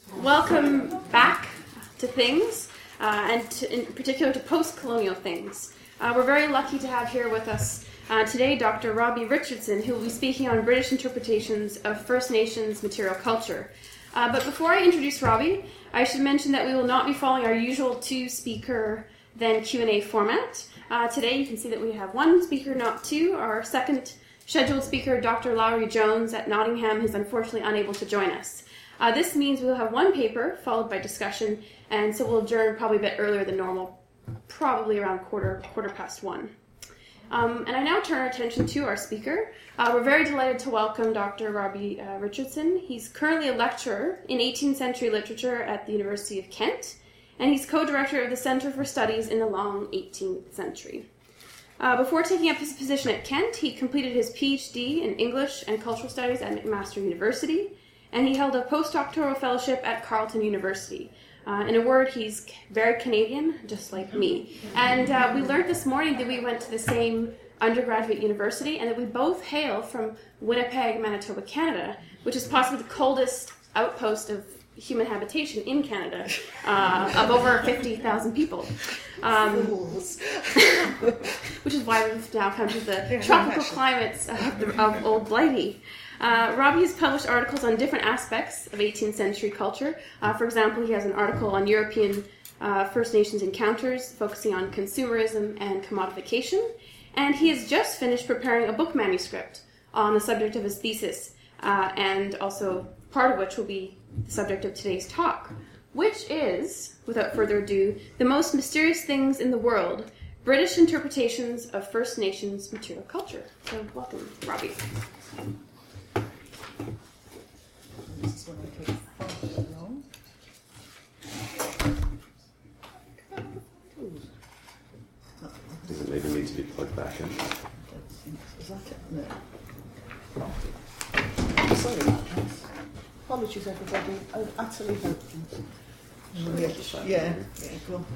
Welcome back to Things, in particular to post-colonial things. We're very lucky to have here with us today Dr. Robbie Richardson, who will be speaking on British interpretations of First Nations material culture. But before I introduce Robbie, I should mention that we will not be following our usual two-speaker, then Q&A format. Today you can see that we have one speaker, not two. Our second scheduled speaker, Dr. Lowry Jones at Nottingham, is unfortunately unable to join us. This means we'll have one paper followed by discussion, and so we'll adjourn probably a bit earlier than normal, probably around quarter past one. And I now turn our attention to our speaker. We're very delighted to welcome Dr. Robbie Richardson. He's currently a lecturer in 18th century literature at the University of Kent, and he's co-director of the Centre for Studies in the Long 18th Century. Before taking up his position at Kent, he completed his PhD in English and Cultural Studies at McMaster University, and he held a postdoctoral fellowship at Carleton University. In a word, he's very Canadian, just like me. And we learned this morning that we went to the same undergraduate university and that we both hail from Winnipeg, Manitoba, Canada, which is possibly the coldest outpost of human habitation in Canada, of over 50,000 people. Which is why we've now come to the tropical climates of Old Blighty. Robbie has published articles on different aspects of 18th century culture. For example, he has an article on European First Nations encounters, focusing on consumerism and commodification. And he has just finished preparing a book manuscript on the subject of his thesis, and also part of which will be the subject of today's talk, which is, without further ado, The Most Mysterious Things in the World, British Interpretations of First Nations Material Culture. So welcome, Robbie. This is when I take far too long. Does it maybe need to be plugged back in? Is that it? No. Sorry about that. Apologies, everybody. I utterly hopeless. Yeah, cool.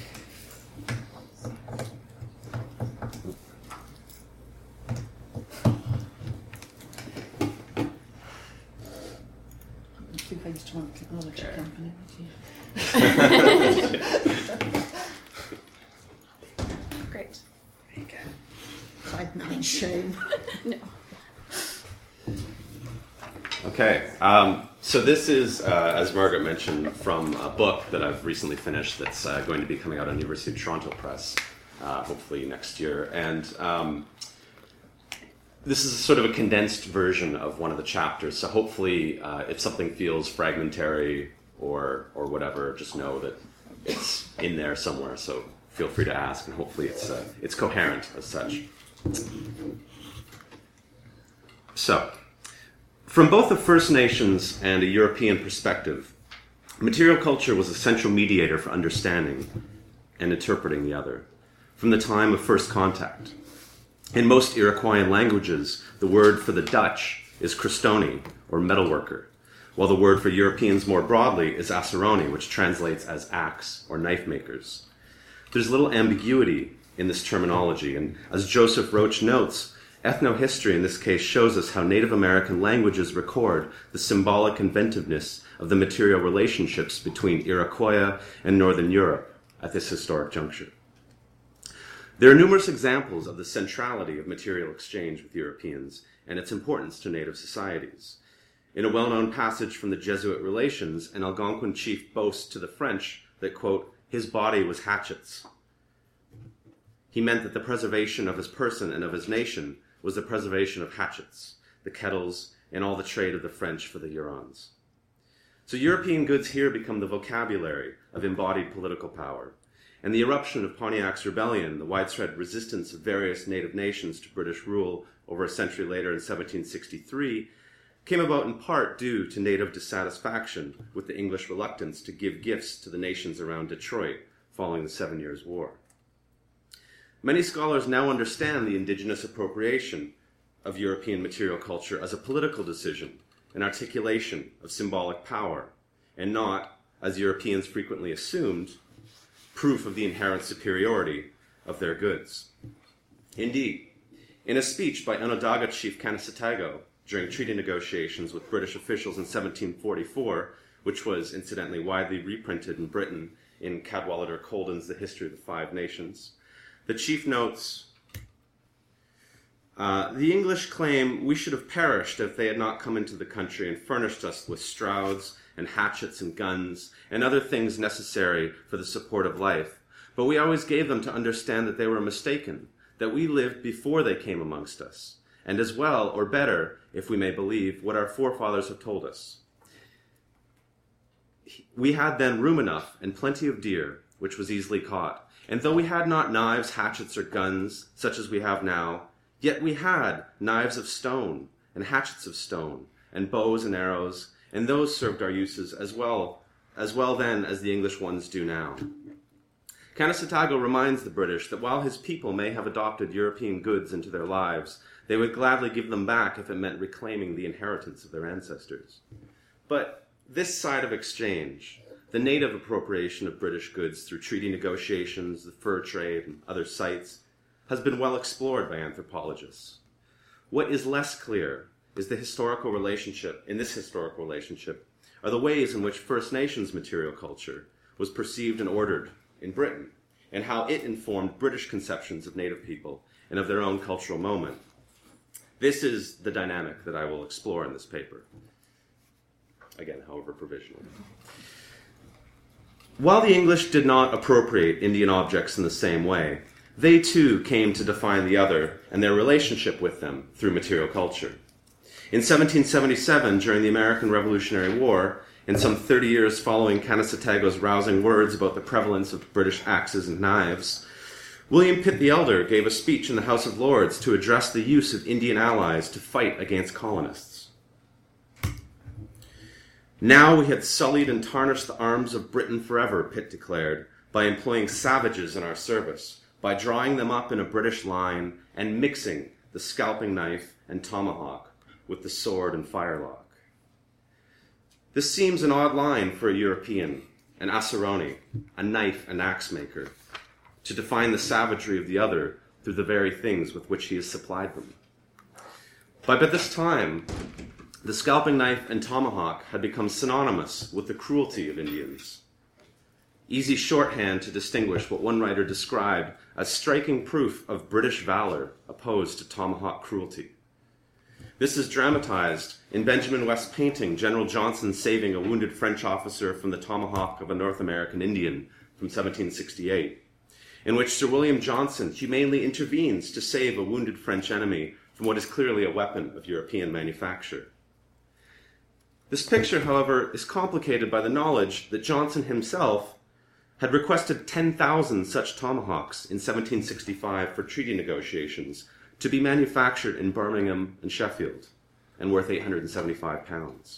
I think I used to run a technology company. Great. There you go. Hide behind shame. No. Okay, so this is, as Margaret mentioned, from a book that I've recently finished that's going to be coming out on University of Toronto Press, hopefully next year. And this is sort of a condensed version of one of the chapters, so hopefully if something feels fragmentary or whatever, just know that it's in there somewhere, so feel free to ask, and hopefully it's coherent as such. So, from both the First Nations and a European perspective, material culture was a central mediator for understanding and interpreting the other, from the time of first contact. In most Iroquoian languages, the word for the Dutch is crostoni, or metalworker, while the word for Europeans more broadly is aceroni, which translates as axe or knife makers. There's little ambiguity in this terminology, and as Joseph Roach notes, ethnohistory in this case shows us how Native American languages record the symbolic inventiveness of the material relationships between Iroquois and Northern Europe at this historic juncture. There are numerous examples of the centrality of material exchange with Europeans and its importance to Native societies. In a well-known passage from the Jesuit Relations, an Algonquin chief boasts to the French that, quote, his body was hatchets. He meant that the preservation of his person and of his nation was the preservation of hatchets, the kettles, and all the trade of the French for the Hurons. So European goods here become the vocabulary of embodied political power, and the eruption of Pontiac's rebellion, the widespread resistance of various native nations to British rule over a century later in 1763, came about in part due to native dissatisfaction with the English reluctance to give gifts to the nations around Detroit following the 7 Years' War. Many scholars now understand the indigenous appropriation of European material culture as a political decision, an articulation of symbolic power, and not, as Europeans frequently assumed, proof of the inherent superiority of their goods. Indeed, in a speech by Onondaga chief Kanesatego during treaty negotiations with British officials in 1744, which was incidentally widely reprinted in Britain in Cadwallader Colden's The History of the Five Nations. The chief notes, the English claim we should have perished if they had not come into the country and furnished us with strouds and hatchets and guns and other things necessary for the support of life. But we always gave them to understand that they were mistaken, that we lived before they came amongst us, and as well, or better, if we may believe, what our forefathers have told us. We had then room enough and plenty of deer, which was easily caught. And though we had not knives, hatchets, or guns, such as we have now, yet we had knives of stone, and hatchets of stone, and bows and arrows, and those served our uses as well then as the English ones do now. Canasatago reminds the British that while his people may have adopted European goods into their lives, they would gladly give them back if it meant reclaiming the inheritance of their ancestors. But this side of exchange, the native appropriation of British goods through treaty negotiations, the fur trade, and other sites, has been well explored by anthropologists. What is less clear is the historical relationship, are the ways in which First Nations material culture was perceived and ordered in Britain, and how it informed British conceptions of native people and of their own cultural moment. This is the dynamic that I will explore in this paper. Again, however provisionally. While the English did not appropriate Indian objects in the same way, they too came to define the other and their relationship with them through material culture. In 1777, during the American Revolutionary War, and some 30 years following Canasatago's rousing words about the prevalence of British axes and knives, William Pitt the Elder gave a speech in the House of Lords to address the use of Indian allies to fight against colonists. Now we had sullied and tarnished the arms of Britain forever, Pitt declared, by employing savages in our service, by drawing them up in a British line and mixing the scalping knife and tomahawk with the sword and firelock. This seems an odd line for a European, an Asaroni, a knife and axe maker, to define the savagery of the other through the very things with which he has supplied them. But by this time, the scalping knife and tomahawk had become synonymous with the cruelty of Indians. Easy shorthand to distinguish what one writer described as striking proof of British valor opposed to tomahawk cruelty. This is dramatized in Benjamin West's painting, General Johnson saving a wounded French officer from the tomahawk of a North American Indian from 1768, in which Sir William Johnson humanely intervenes to save a wounded French enemy from what is clearly a weapon of European manufacture. This picture, however, is complicated by the knowledge that Johnson himself had requested 10,000 such tomahawks in 1765 for treaty negotiations to be manufactured in Birmingham and Sheffield, and worth £875.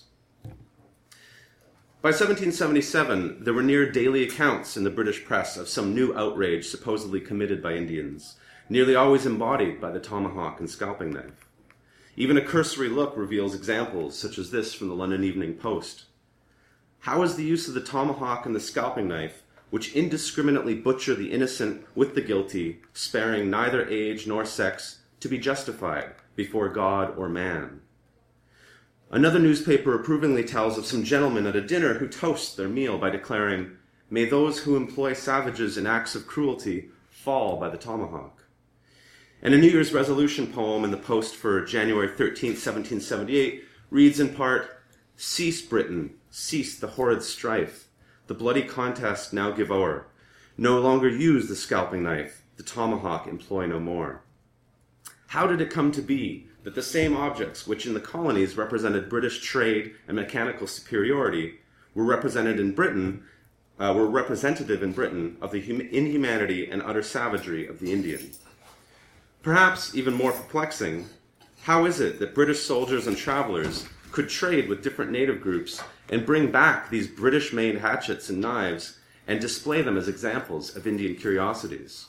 By 1777, there were near daily accounts in the British press of some new outrage supposedly committed by Indians, nearly always embodied by the tomahawk and scalping knife. Even a cursory look reveals examples such as this from the London Evening Post. How is the use of the tomahawk and the scalping knife, which indiscriminately butcher the innocent with the guilty, sparing neither age nor sex, to be justified before God or man? Another newspaper approvingly tells of some gentlemen at a dinner who toast their meal by declaring, "May those who employ savages in acts of cruelty fall by the tomahawk." And a New Year's resolution poem in the Post for January 13th, 1778 reads in part, "Cease, Britain, cease the horrid strife, the bloody contest now give o'er. No longer use the scalping knife, the tomahawk employ no more." How did it come to be that the same objects which in the colonies represented British trade and mechanical superiority were representative in Britain of the inhumanity and utter savagery of the Indian? Perhaps even more perplexing, how is it that British soldiers and travelers could trade with different native groups and bring back these British-made hatchets and knives and display them as examples of Indian curiosities?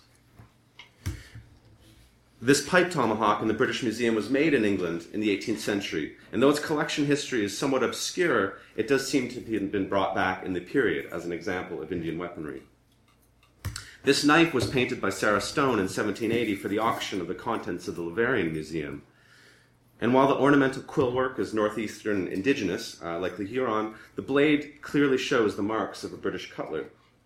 This pipe tomahawk in the British Museum was made in England in the 18th century, and though its collection history is somewhat obscure, it does seem to have been brought back in the period as an example of Indian weaponry. This knife was painted by Sarah Stone in 1780 for the auction of the contents of the Laverian Museum. And while the ornamental quill work is northeastern indigenous, like the Huron, the blade clearly shows the marks of a British cutler.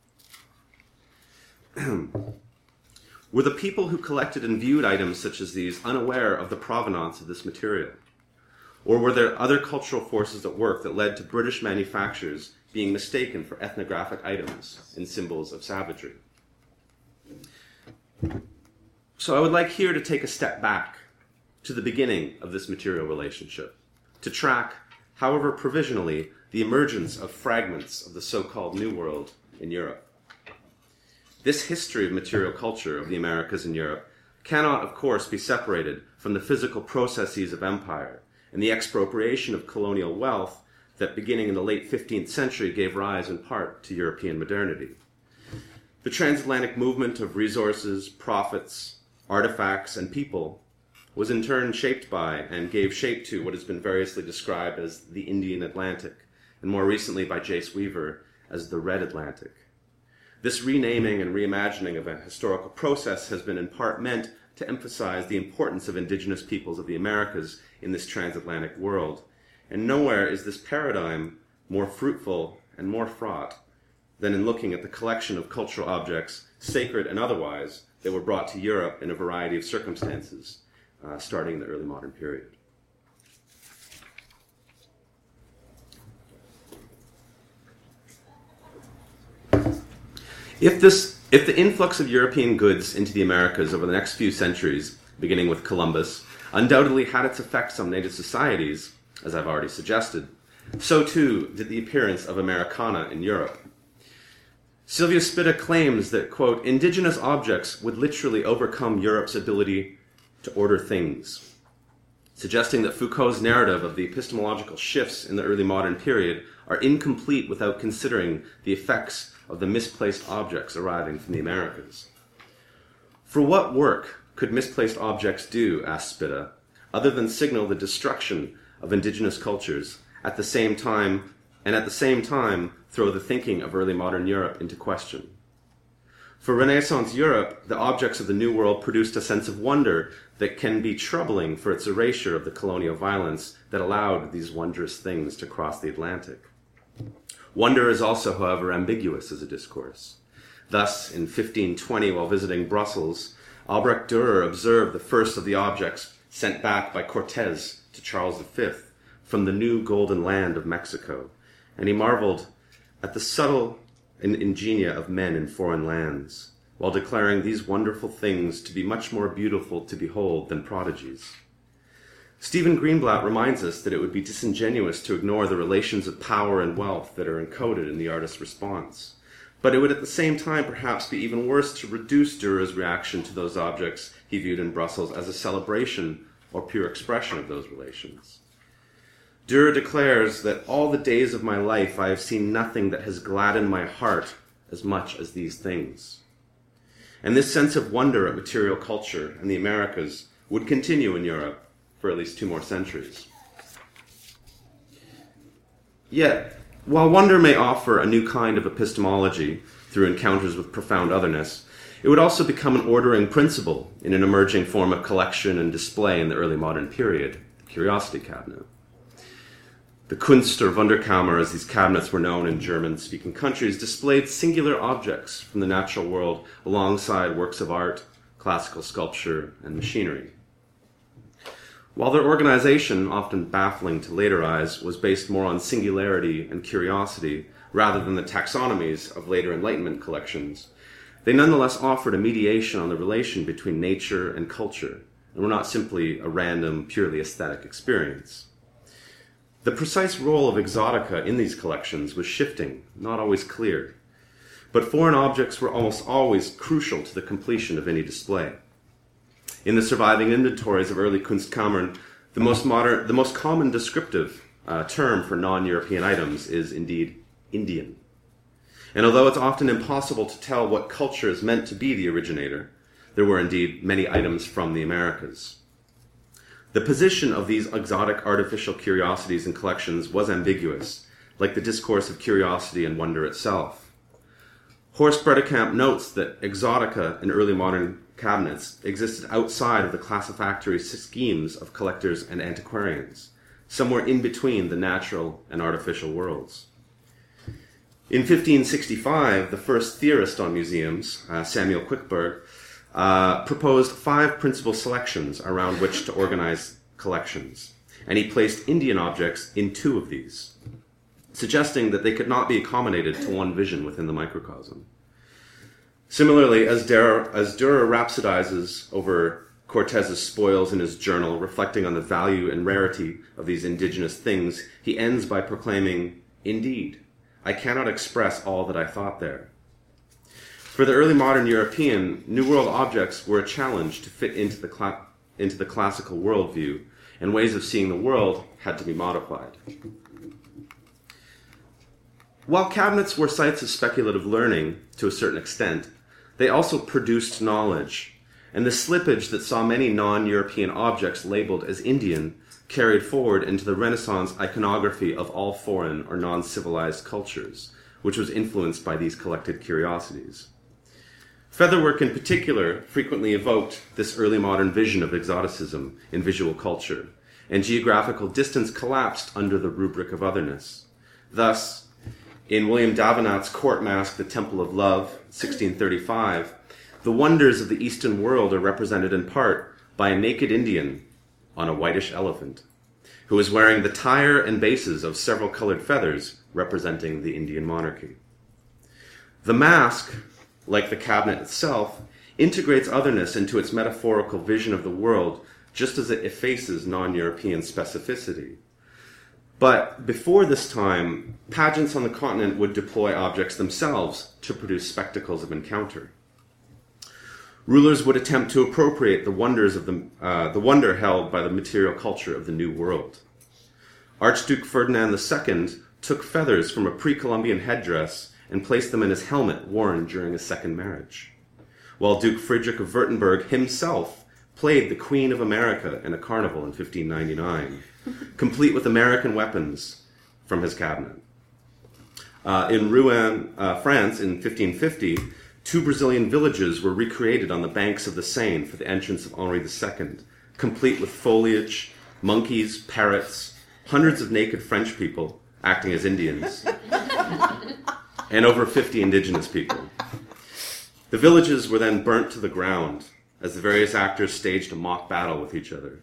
Were the people who collected and viewed items such as these unaware of the provenance of this material? Or were there other cultural forces at work that led to British manufacturers being mistaken for ethnographic items and symbols of savagery? So I would like here to take a step back to the beginning of this material relationship, to track, however provisionally, the emergence of fragments of the so-called New World in Europe. This history of material culture of the Americas and Europe cannot, of course, be separated from the physical processes of empire and the expropriation of colonial wealth that, beginning in the late 15th century, gave rise in part to European modernity. The transatlantic movement of resources, profits, artifacts, and people was in turn shaped by and gave shape to what has been variously described as the Indian Atlantic, and more recently by Jace Weaver as the Red Atlantic. This renaming and reimagining of a historical process has been in part meant to emphasize the importance of indigenous peoples of the Americas in this transatlantic world, and nowhere is this paradigm more fruitful and more fraught than in looking at the collection of cultural objects, sacred and otherwise, that were brought to Europe in a variety of circumstances, starting in the early modern period. If the influx of European goods into the Americas over the next few centuries, beginning with Columbus, undoubtedly had its effects on native societies, as I've already suggested, so too did the appearance of Americana in Europe. Sylvia Spitta claims that, quote, indigenous objects would literally overcome Europe's ability to order things, suggesting that Foucault's narrative of the epistemological shifts in the early modern period are incomplete without considering the effects of the misplaced objects arriving from the Americas. For what work could misplaced objects do, asked Spitta, other than signal the destruction of indigenous cultures at the same time throw the thinking of early modern Europe into question? For Renaissance Europe, the objects of the New World produced a sense of wonder that can be troubling for its erasure of the colonial violence that allowed these wondrous things to cross the Atlantic. Wonder is also, however, ambiguous as a discourse. Thus, in 1520, while visiting Brussels, Albrecht Dürer observed the first of the objects sent back by Cortés to Charles V from the new golden land of Mexico, and he marveled at the subtle ingenia of men in foreign lands, while declaring these wonderful things to be much more beautiful to behold than prodigies. Stephen Greenblatt reminds us that it would be disingenuous to ignore the relations of power and wealth that are encoded in the artist's response. But it would at the same time perhaps be even worse to reduce Dürer's reaction to those objects he viewed in Brussels as a celebration or pure expression of those relations. Dürer declares that all the days of my life I have seen nothing that has gladdened my heart as much as these things. And this sense of wonder at material culture in the Americas would continue in Europe for at least 2 more centuries. Yet, while wonder may offer a new kind of epistemology through encounters with profound otherness, it would also become an ordering principle in an emerging form of collection and display in the early modern period, the curiosity cabinet. The Kunst or Wunderkammer, as these cabinets were known in German-speaking countries, displayed singular objects from the natural world alongside works of art, classical sculpture, and machinery. While their organization, often baffling to later eyes, was based more on singularity and curiosity rather than the taxonomies of later Enlightenment collections, they nonetheless offered a mediation on the relation between nature and culture, and were not simply a random, purely aesthetic experience. The precise role of exotica in these collections was shifting, not always clear, but foreign objects were almost always crucial to the completion of any display. In the surviving inventories of early Kunstkammern, the most common descriptive term for non-European items is indeed Indian. And although it's often impossible to tell what culture is meant to be the originator, there were indeed many items from the Americas. The position of these exotic artificial curiosities in collections was ambiguous, like the discourse of curiosity and wonder itself. Horst Bredekamp notes that exotica in early modern cabinets existed outside of the classifactory schemes of collectors and antiquarians, somewhere in between the natural and artificial worlds. In 1565, the first theorist on museums, Samuel Quickberg, proposed 5 principal selections around which to organize collections, and he placed Indian objects in 2 of these, suggesting that they could not be accommodated to one vision within the microcosm. Similarly, as Dürer rhapsodizes over Cortez's spoils in his journal, reflecting on the value and rarity of these indigenous things, he ends by proclaiming, "Indeed, I cannot express all that I thought there." For the early modern European, New World objects were a challenge to fit into the classical worldview, and ways of seeing the world had to be modified. While cabinets were sites of speculative learning to a certain extent, they also produced knowledge, and the slippage that saw many non-European objects labeled as Indian carried forward into the Renaissance iconography of all foreign or non-civilized cultures, which was influenced by these collected curiosities. Featherwork in particular frequently evoked this early modern vision of exoticism in visual culture, and geographical distance collapsed under the rubric of otherness. Thus, in William Davenant's court masque, The Temple of Love, 1635, the wonders of the Eastern world are represented in part by a naked Indian on a whitish elephant, who is wearing the tire and bases of several colored feathers representing the Indian monarchy. The masque, like the cabinet itself, integrates otherness into its metaphorical vision of the world, just as it effaces non-European specificity. But before this time, pageants on the continent would deploy objects themselves to produce spectacles of encounter. Rulers would attempt to appropriate the wonders of the wonder held by the material culture of the New World. Archduke Ferdinand II took feathers from a pre-Columbian headdress and placed them in his helmet worn during his second marriage, while Duke Friedrich of Württemberg himself played the Queen of America in a carnival in 1599, complete with American weapons from his cabinet. In Rouen, France, in 1550, 2 Brazilian villages were recreated on the banks of the Seine for the entrance of Henri II, complete with foliage, monkeys, parrots, hundreds of naked French people acting as Indians, and over 50 indigenous people. The villages were then burnt to the ground as the various actors staged a mock battle with each other.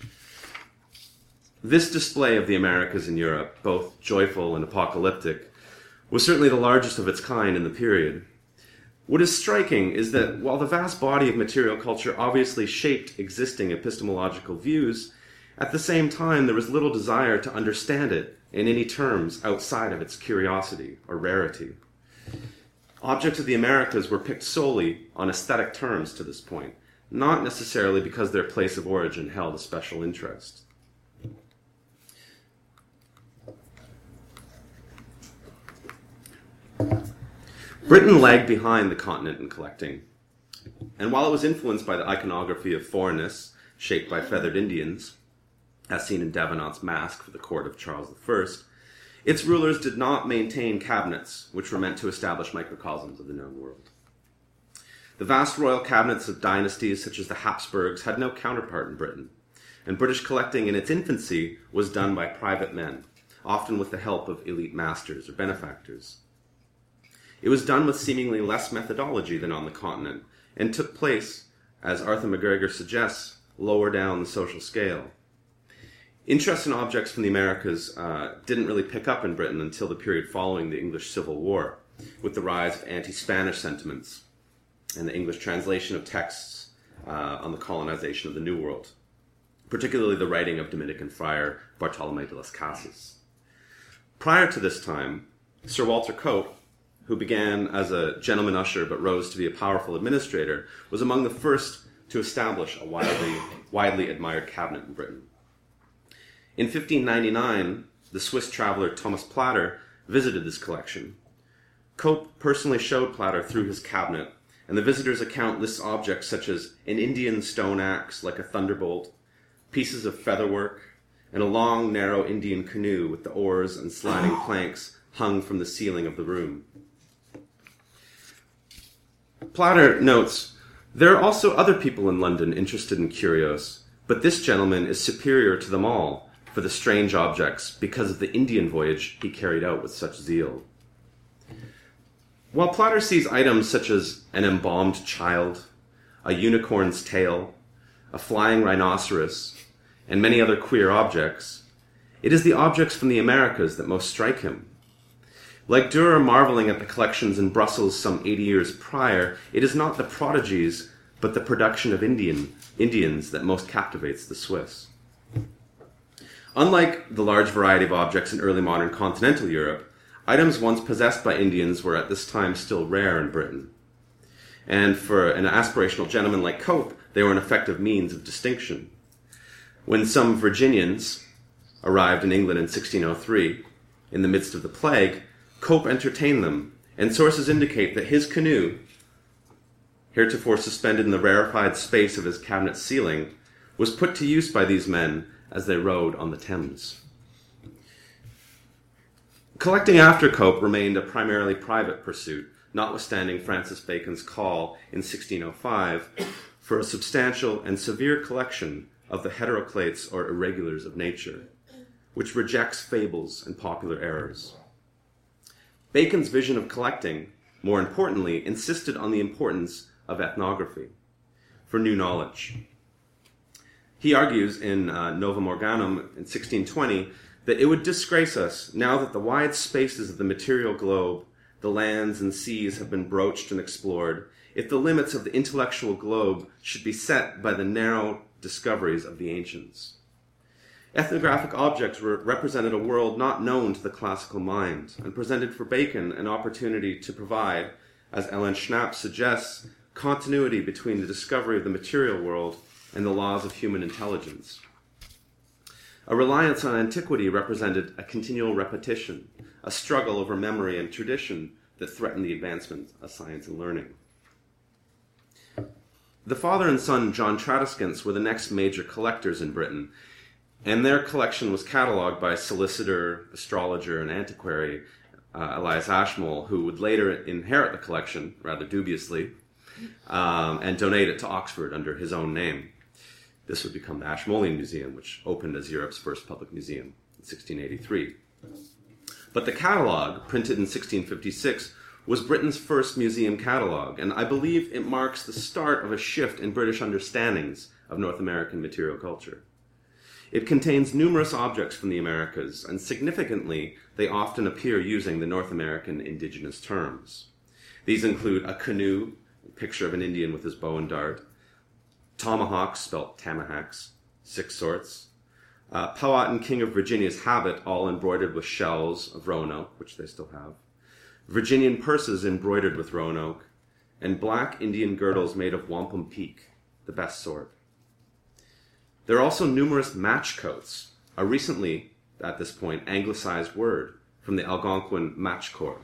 This display of the Americas in Europe, both joyful and apocalyptic, was certainly the largest of its kind in the period. What is striking is that while the vast body of material culture obviously shaped existing epistemological views, at the same time there was little desire to understand it in any terms outside of its curiosity or rarity. Objects of the Americas were picked solely on aesthetic terms to this point, not necessarily because their place of origin held a special interest. Britain lagged behind the continent in collecting, and while it was influenced by the iconography of foreignness shaped by feathered Indians, as seen in Davenant's masque for the court of Charles I, its rulers did not maintain cabinets, which were meant to establish microcosms of the known world. The vast royal cabinets of dynasties such as the Habsburgs had no counterpart in Britain, and British collecting in its infancy was done by private men, often with the help of elite masters or benefactors. It was done with seemingly less methodology than on the continent, and took place, as Arthur McGregor suggests, lower down the social scale. Interest in objects from the Americas didn't really pick up in Britain until the period following the English Civil War, with the rise of anti-Spanish sentiments and the English translation of texts on the colonization of the New World, particularly the writing of Dominican friar Bartolomé de las Casas. Prior to this time, Sir Walter Cope, who began as a gentleman usher but rose to be a powerful administrator, was among the first to establish a widely admired cabinet in Britain. In 1599, the Swiss traveler Thomas Plater visited this collection. Cope personally showed Plater through his cabinet, and the visitor's account lists objects such as an Indian stone axe like a thunderbolt, pieces of featherwork, and a long, narrow Indian canoe with the oars and sliding planks hung from the ceiling of the room. Plater notes, There are also other people in London interested in curios, but this gentleman is superior to them all for the strange objects because of the Indian voyage he carried out with such zeal. While Plotter sees items such as an embalmed child, a unicorn's tail, a flying rhinoceros, and many other queer objects, it is the objects from the Americas that most strike him. Like Dürer marveling at the collections in Brussels some 80 years prior, it is not the prodigies, but the production of Indians that most captivates the Swiss. Unlike the large variety of objects in early modern continental Europe, items once possessed by Indians were at this time still rare in Britain. And for an aspirational gentleman like Cope, they were an effective means of distinction. When some Virginians arrived in England in 1603, in the midst of the plague, Cope entertained them, and sources indicate that his canoe, heretofore suspended in the rarefied space of his cabinet ceiling, was put to use by these men as they rode on the Thames. Collecting after Cope remained a primarily private pursuit, notwithstanding Francis Bacon's call in 1605 for a substantial and severe collection of the heteroclates or irregulars of nature, which rejects fables and popular errors. Bacon's vision of collecting, more importantly, insisted on the importance of ethnography for new knowledge. He argues in Novum Organum in 1620 that it would disgrace us now that the wide spaces of the material globe, the lands and seas have been broached and explored, if the limits of the intellectual globe should be set by the narrow discoveries of the ancients. Ethnographic objects represented a world not known to the classical mind, and presented for Bacon an opportunity to provide, as Ellen Schnapp suggests, continuity between the discovery of the material world and the laws of human intelligence. A reliance on antiquity represented a continual repetition, a struggle over memory and tradition that threatened the advancement of science and learning. The father and son John Tradescants were the next major collectors in Britain, and their collection was catalogued by solicitor, astrologer, and antiquary Elias Ashmole, who would later inherit the collection, rather dubiously, and donate it to Oxford under his own name. This would become the Ashmolean Museum, which opened as Europe's first public museum in 1683. But the catalogue, printed in 1656, was Britain's first museum catalogue, and I believe it marks the start of a shift in British understandings of North American material culture. It contains numerous objects from the Americas, and significantly, they often appear using the North American indigenous terms. These include a canoe, a picture of an Indian with his bow and dart, tomahawks, spelt tamahawks, 6 sorts, Powhatan King of Virginia's habit, all embroidered with shells of roanoke, which they still have, Virginian purses embroidered with roanoke, and black Indian girdles made of wampum peak, the best sort. There are also numerous match coats, a recently, at this point, anglicized word from the Algonquin match corps.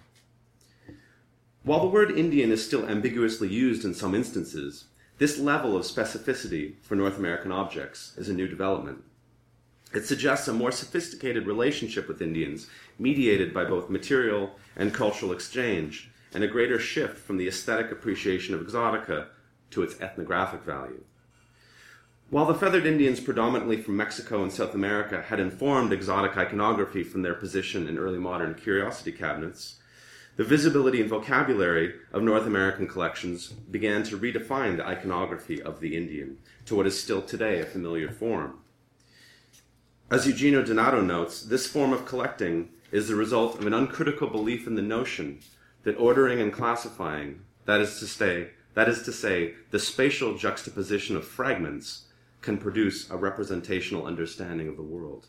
While the word Indian is still ambiguously used in some instances, this level of specificity for North American objects is a new development. It suggests a more sophisticated relationship with Indians, mediated by both material and cultural exchange, and a greater shift from the aesthetic appreciation of exotica to its ethnographic value. While the feathered Indians predominantly from Mexico and South America had informed exotic iconography from their position in early modern curiosity cabinets, the visibility and vocabulary of North American collections began to redefine the iconography of the Indian to what is still today a familiar form. As Eugenio Donato notes, this form of collecting is the result of an uncritical belief in the notion that ordering and classifying, that is to say, the spatial juxtaposition of fragments, can produce a representational understanding of the world.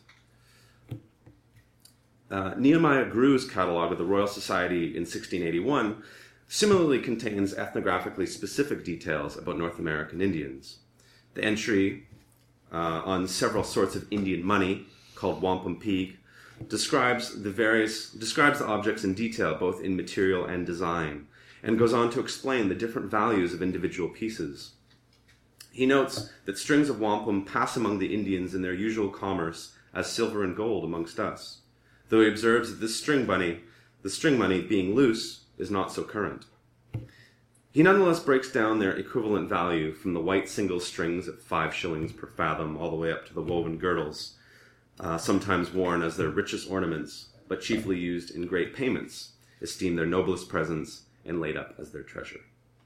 Nehemiah Grew's catalogue of the Royal Society in 1681 similarly contains ethnographically specific details about North American Indians. The entry on several sorts of Indian money, called wampum peak, describes the objects in detail, both in material and design, and goes on to explain the different values of individual pieces. He notes that strings of wampum pass among the Indians in their usual commerce as silver and gold amongst us, though he observes that the string money being loose is not so current. he nonetheless breaks down their equivalent value from the white single strings at 5 shillings per fathom all the way up to the woven girdles, sometimes worn as their richest ornaments, but chiefly used in great payments, esteemed their noblest presents, and laid up as their treasure.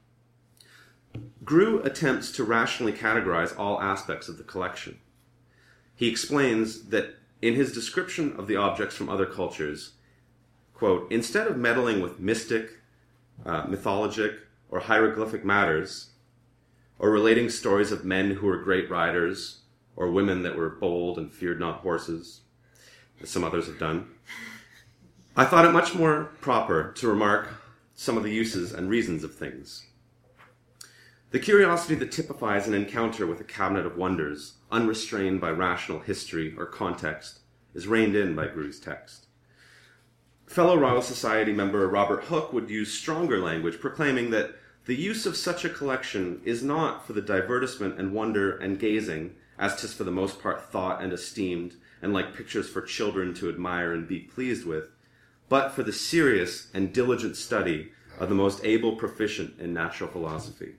Grew attempts to rationally categorize all aspects of the collection. He explains that in his description of the objects from other cultures, quote, instead of meddling with mystic, mythologic, or hieroglyphic matters, or relating stories of men who were great riders, or women that were bold and feared not horses, as some others have done, I thought it much more proper to remark some of the uses and reasons of things. The curiosity that typifies an encounter with a cabinet of wonders, unrestrained by rational history or context, is reined in by Grew's text. Fellow Royal Society member Robert Hooke would use stronger language, proclaiming that the use of such a collection is not for the divertisement and wonder and gazing, as 'tis for the most part thought and esteemed, and like pictures for children to admire and be pleased with, but for the serious and diligent study of the most able proficient in natural philosophy.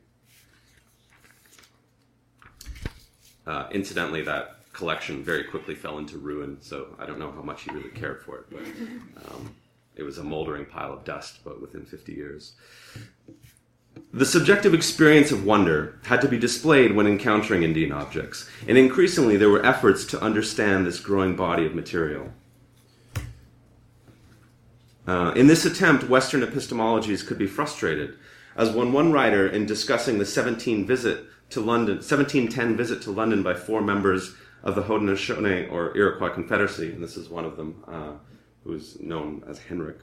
Incidentally, that collection very quickly fell into ruin, so I don't know how much he really cared for it, but it was a moldering pile of dust, but within 50 years. The subjective experience of wonder had to be displayed when encountering Indian objects, and increasingly there were efforts to understand this growing body of material. In this attempt, Western epistemologies could be frustrated, as when one writer, in discussing the 1710 visit to London by 4 members of the Haudenosaunee or Iroquois Confederacy, and this is one of them, who is known as Henrik.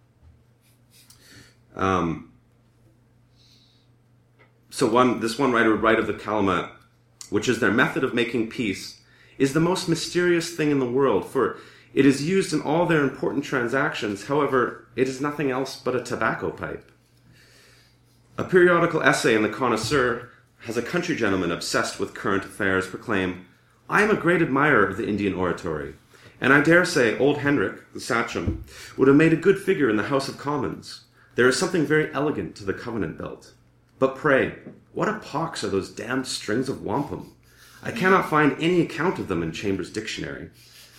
This one writer would write of the Calumet, which is their method of making peace, is the most mysterious thing in the world, for it is used in all their important transactions. However, it is nothing else but a tobacco pipe. A periodical essay in the Connoisseur has a country gentleman obsessed with current affairs proclaim, I am a great admirer of the Indian oratory, and I dare say old Henrik, the sachem, would have made a good figure in the House of Commons. There is something very elegant to the Covenant belt. But pray, what a pox are those damned strings of wampum? I cannot find any account of them in Chambers' dictionary.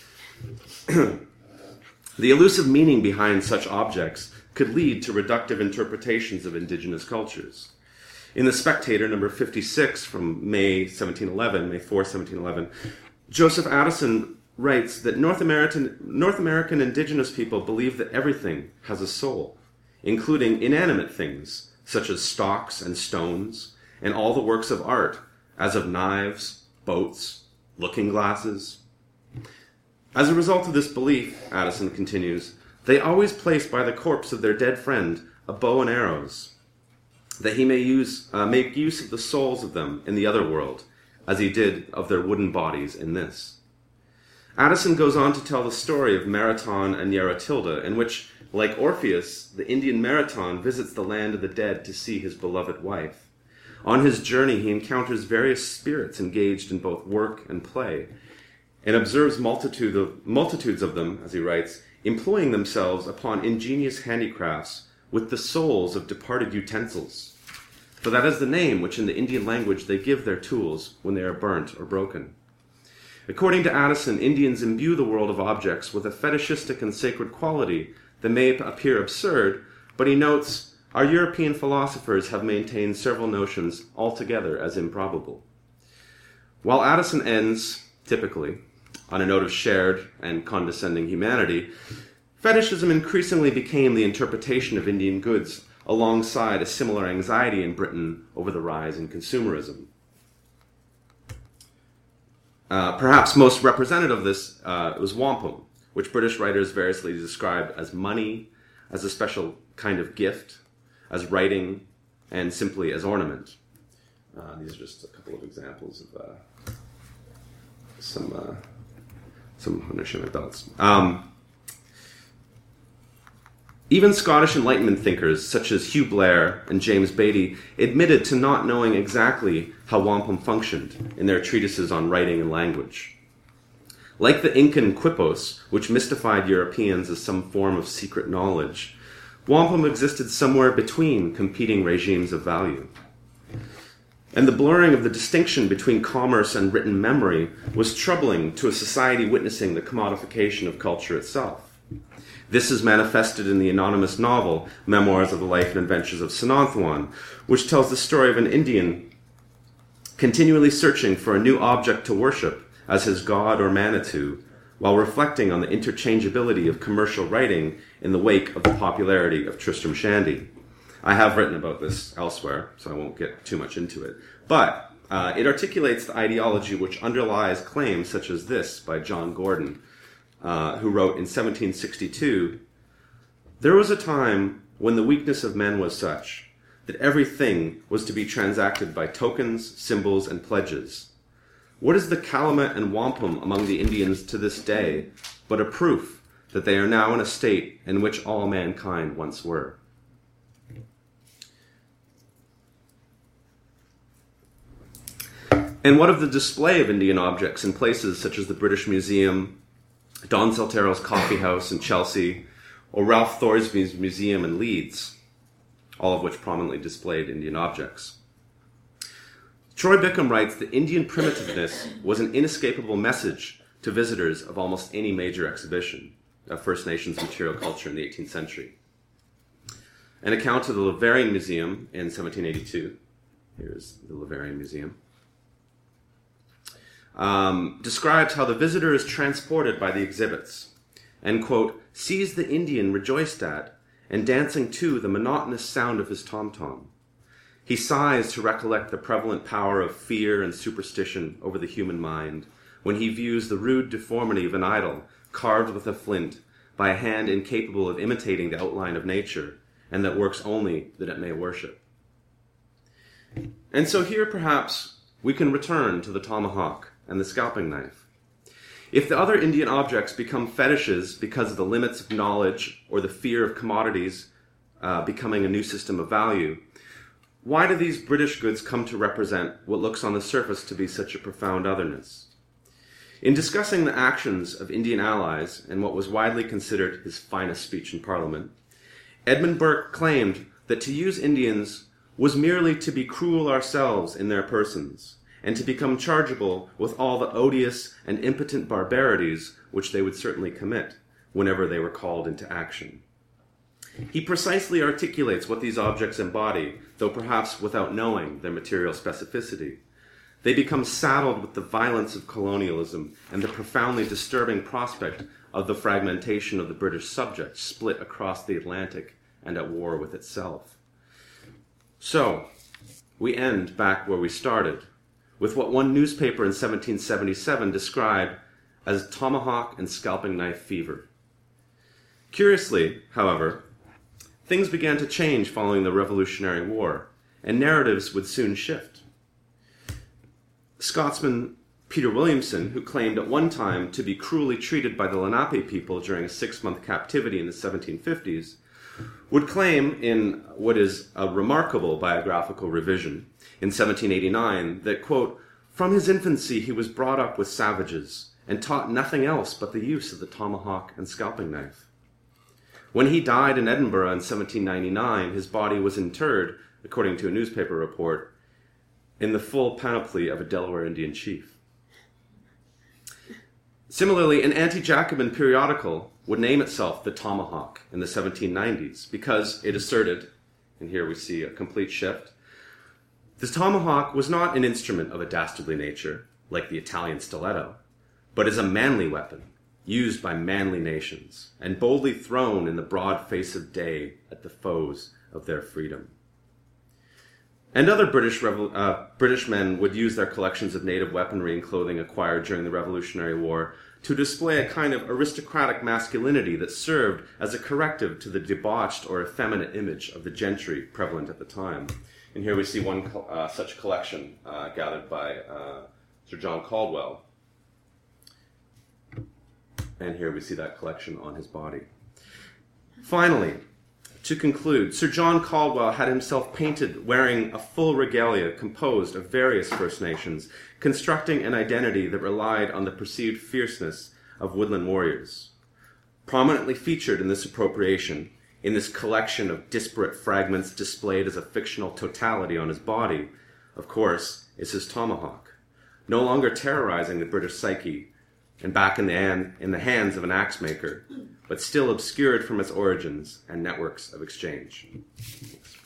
The elusive meaning behind such objects could lead to reductive interpretations of indigenous cultures. In The Spectator, number 56 from May 4, 1711, Joseph Addison writes that North American indigenous people believe that everything has a soul, including inanimate things, such as stocks and stones, and all the works of art, as of knives, boats, looking glasses. As a result of this belief, Addison continues, they always place by the corpse of their dead friend a bow and arrows, that he may make use of the souls of them in the other world, as he did of their wooden bodies in this. Addison goes on to tell the story of Marathon and Yaratilda, in which, like Orpheus, the Indian Marathon visits the land of the dead to see his beloved wife. On his journey, he encounters various spirits engaged in both work and play, and observes multitudes of them, as he writes, employing themselves upon ingenious handicrafts with the souls of departed utensils. For that is the name which in the Indian language they give their tools when they are burnt or broken. According to Addison, Indians imbue the world of objects with a fetishistic and sacred quality that may appear absurd, but he notes, our European philosophers have maintained several notions altogether as improbable. While Addison ends, typically, on a note of shared and condescending humanity, fetishism increasingly became the interpretation of Indian goods alongside a similar anxiety in Britain over the rise in consumerism. Perhaps most representative of this was wampum, which British writers variously described as money, as a special kind of gift, as writing, and simply as ornament. These are just a couple of examples of some Haudenosaunee belts. Even Scottish Enlightenment thinkers such as Hugh Blair and James Beattie admitted to not knowing exactly how wampum functioned in their treatises on writing and language. Like the Incan quipos, which mystified Europeans as some form of secret knowledge, wampum existed somewhere between competing regimes of value. And the blurring of the distinction between commerce and written memory was troubling to a society witnessing the commodification of culture itself. This is manifested in the anonymous novel, Memoirs of the Life and Adventures of Sananthwan, which tells the story of an Indian continually searching for a new object to worship as his god or Manitou, while reflecting on the interchangeability of commercial writing in the wake of the popularity of Tristram Shandy. I have written about this elsewhere, so I won't get too much into it. But it articulates the ideology which underlies claims such as this by John Gordon, who wrote in 1762, "There was a time when the weakness of men was such that everything was to be transacted by tokens, symbols, and pledges. What is the calumet and wampum among the Indians to this day but a proof that they are now in a state in which all mankind once were?" And what of the display of Indian objects in places such as the British Museum, Don Saltero's Coffee House in Chelsea, or Ralph Thorsby's Museum in Leeds, all of which prominently displayed Indian objects? Troy Bickham writes that Indian primitiveness was an inescapable message to visitors of almost any major exhibition of First Nations material culture in the 18th century. An account of the Laverian Museum in 1782, here's the Laverian Museum, describes how the visitor is transported by the exhibits and, quote, sees the Indian rejoiced at and dancing to the monotonous sound of his tom-tom. He sighs to recollect the prevalent power of fear and superstition over the human mind when he views the rude deformity of an idol carved with a flint by a hand incapable of imitating the outline of nature and that works only that it may worship. And so here perhaps we can return to the tomahawk and the scalping knife. If the other Indian objects become fetishes because of the limits of knowledge or the fear of commodities becoming a new system of value, why do these British goods come to represent what looks on the surface to be such a profound otherness? In discussing the actions of Indian allies and what was widely considered his finest speech in Parliament, Edmund Burke claimed that to use Indians was merely to be cruel ourselves in their persons, and to become chargeable with all the odious and impotent barbarities which they would certainly commit whenever they were called into action. He precisely articulates what these objects embody, though perhaps without knowing their material specificity. They become saddled with the violence of colonialism and the profoundly disturbing prospect of the fragmentation of the British subject split across the Atlantic and at war with itself. So, we end back where we started, with what one newspaper in 1777 described as tomahawk and scalping knife fever. Curiously, however, things began to change following the Revolutionary War, and narratives would soon shift. Scotsman Peter Williamson, who claimed at one time to be cruelly treated by the Lenape people during a 6-month captivity in the 1750s, would claim in what is a remarkable biographical revision in 1789 that, quote, from his infancy he was brought up with savages and taught nothing else but the use of the tomahawk and scalping knife. When he died in Edinburgh in 1799, his body was interred, according to a newspaper report, in the full panoply of a Delaware Indian chief. Similarly, an anti-Jacobin periodical would name itself the Tomahawk in the 1790s because it asserted, and here we see a complete shift, the tomahawk was not an instrument of a dastardly nature, like the Italian stiletto, but is a manly weapon, used by manly nations, and boldly thrown in the broad face of day at the foes of their freedom. And other British men would use their collections of native weaponry and clothing acquired during the Revolutionary War to display a kind of aristocratic masculinity that served as a corrective to the debauched or effeminate image of the gentry prevalent at the time. And here we see one such collection gathered by Sir John Caldwell. And here we see that collection on his body. Finally, to conclude, Sir John Caldwell had himself painted wearing a full regalia composed of various First Nations, constructing an identity that relied on the perceived fierceness of woodland warriors. Prominently featured in this appropriation In this collection of disparate fragments displayed as a fictional totality on his body, of course, is his tomahawk, no longer terrorizing the British psyche and back in the hands of an axe maker, but still obscured from its origins and networks of exchange. Thanks.